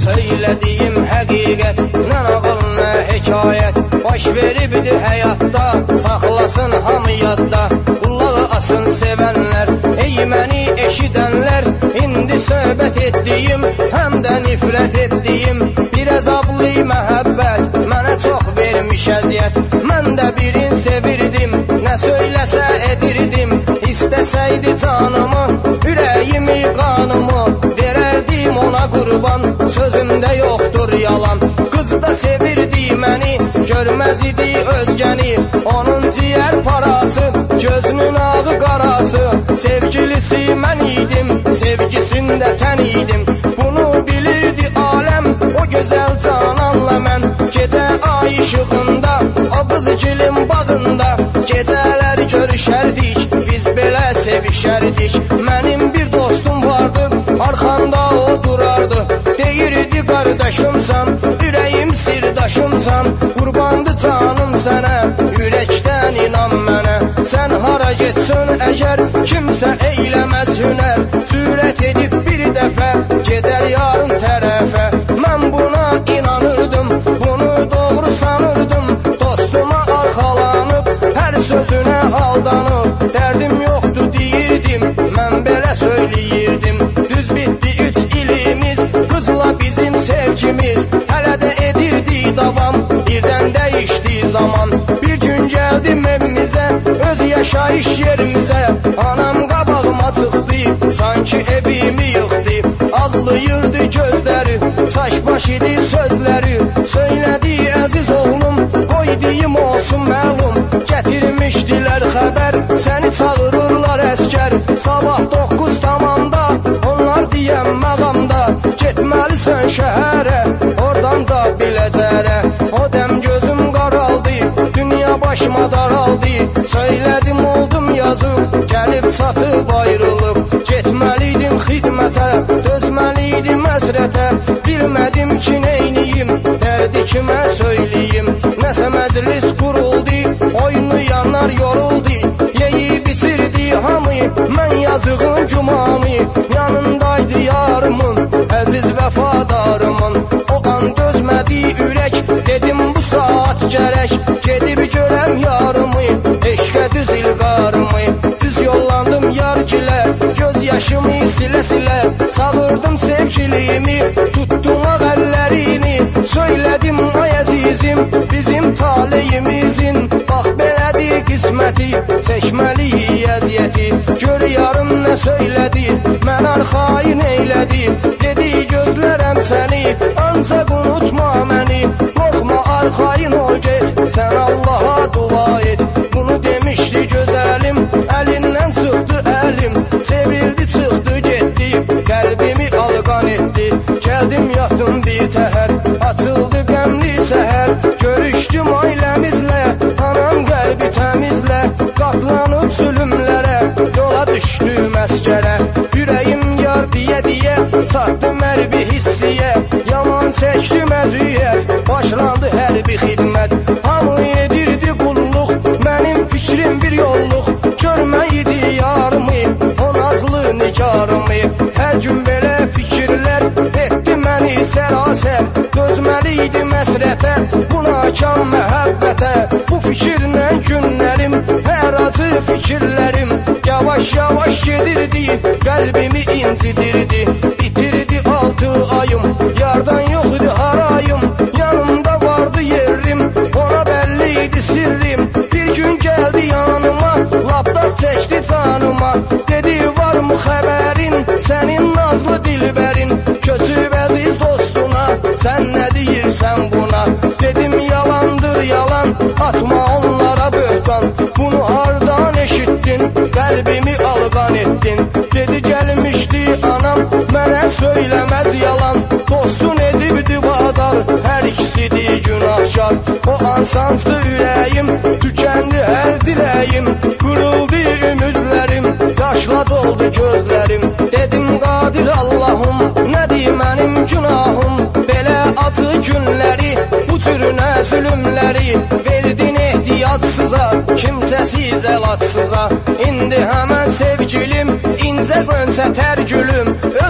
Söylediğim həqiqət, nə nağıl, nə hekayət. Baş veribdi həyatda, saxlasın hamı yadda. Qulağı asın sevənlər, ey məni eşidənlər. İndi söhbət etdiyim, həm də nifrət etdiyim bir əzablı məhəbbət mənə çox vermiş əziyyət. Mən də birin sevirdim, nə söyləsə edirdim. İstəsəydi canımı, ürəyimi, qanımı verərdim ona qurban. Sözümdə yoxdur yalan. Qız da sevirdi məni, görməz idi özgəni. Onun ciyər parası, gözünün ağı qarası. Sevgilisi mən idim, sevgisində tən idim. Bunu bilirdi aləm, o gözəl cananla mən. Gecə ay işığında, o qızgilin bağında gecələr görüşərdik, biz belə sevişərdik. Mənim bir dostum vardı, arxanda o durardı. Deyirdi qardaşımsan, ürəyim sirdaşımsan. Qurbandı canım sənə, ürəkdən inan mənə. Sən hara getsən əgər, kimsə eyləməz hünər. Cürət edib bir dəfə, gedər yarın tərəfə. Mən buna inanırdım, bunu doğru sanırdım. Dostuma arxalanıb, hər sözünə aldanıb. Dərdim yoxdur deyirdim, mən belə söyləyirdim. Düz bitdi 3 ilimiz, qızla bizim sevgimiz. Hələ də edirdi davam, birdən dəyişdi zaman. Bir gün gəldim evimizə, öz yaşayış yerimizə. Anam qabağıma çıxdı, sanki evimi yıxdı. Ağlayırdı gözləri, saç baş idi sözləri. Söylədi əziz oğlum, qoy deyim olsun məlum. Gətirmişdilər xəbər, səni çağırırlar əskər. Sabah 9 tamamda, onlar deyəm məqamda. Getməlisən şəhərə, oradan da biləcərə. O dəm gözüm qaraldı, dünya başıma daraldı. Söylədim oldum yazıb, gəlib çatıb ayrılıb. Getməliydim xidmətə, dözməliydim əsrətə. Bilmədim ki neyniyim, dərdi kimə söyləyim. Nəsə məclis quruldu, oyunu yanlar yoruldu. Yeyib bitirdi hamı, mən yazığın cümamı. Yanındaydı yarımın, əziz vəfadarımın. O an dözmədi ürək, dedim bu saat gərək. Gedib görəm yarımı, eşqə düz ilqarımı. Düz yollandım yargilə, göz yaşımı silə-silə. Çağırdım sevgilimi, tutdum əllərini. Söylədim ay əzizim, bizim taleyimizin. Bax belədir qisməti, çəkməliyik əziyyəti. Gör yarım nə söylədi, mən arxayın eylədi. Dedi gözlərəm səni, ancaq unutma məni. Qorxma arxayın ol get, sən Allaha dua et. Bunu demişdi gözəlim, əlindən çıxdı əlim. Sevrildi çıxdı getdi, qəlbimi alqan etdi. Gəldim yatdım bir təhər, açıldı qəmli səhər. Görüşdüm ailəmizlə, anam qəlbi təmizlə. Qatlanıb zülümlərə, yola düşdüm əskərə. Ürəyim yar deyə-deyə, çatdım hərbi hissiyə. Yaman çəkdim əziyyət, başlandı hərbi xidmət. Hamı edirdi qulluq, mənim fikrim bir yolluq. Görməyidi yarımı, o nazlı nigarımı. Hər gün belə fikirlər etdi məni sərasər. Dözməliydim əsrətə, buna can məhəbbətə. Bu fikirlə günlərim, hər acı fikirlərim yavaş-yavaş gedirdi, qəlbimi incidirdi. Bitirdi 6 ayım, yardan yox idi harayım. Yanımda vardı yerim, ona bəlli idi sirrim. Bir gün gəldi yanıma, lapdaq çəkdi canıma. Dedi varmı xəbərin, sənin nazlı dilbərin. Köçüb əziz dostuna, sən nə deyirsən buna? Dedim yalandır yalan, atma onlara böhtan. Bunu hardan eşitdin, qəlbimi alqan etdin. Dedi gəlmişdi anam, mənə söyləməz yalan. Dostun edibdi vadar, hər ikisidir günahkar. O an sansdı ürəyim, tükəndi hər diləyim. Qırıldı ümidlərim, yaşla doldu gözlərim. Dedim qadir Allahım, nədir mənim günahım? Belə acı günləri, bu türünə zülümləri verdin ehtiyatsıza, kimsəsiz əlatsıza. İndi həmən sevgilim, incə qönsə tər gülüm. Öz dostu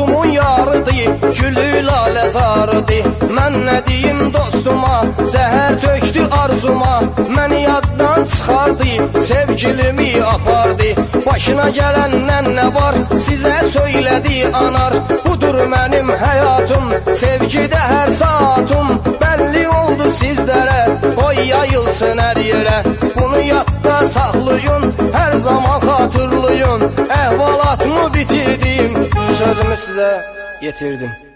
dostumun yarıdır, gülü lalə zarıdır. Mən nə deyim dostuma, zəhər tökdü arzuma, məni yaddan çıxardı, sevgilimi apardı. Başına gələndən nə var, sizə söylədi anar. Budur mənim həyatım, sevgidə hər saatım. Bəlli oldu sizlərə, qoy yayılsın hər yerə. Bunu yadda saxlayın, hər zaman xatırlayın. Əhvalatımı bitirdim, sözümü sizə yetirdim.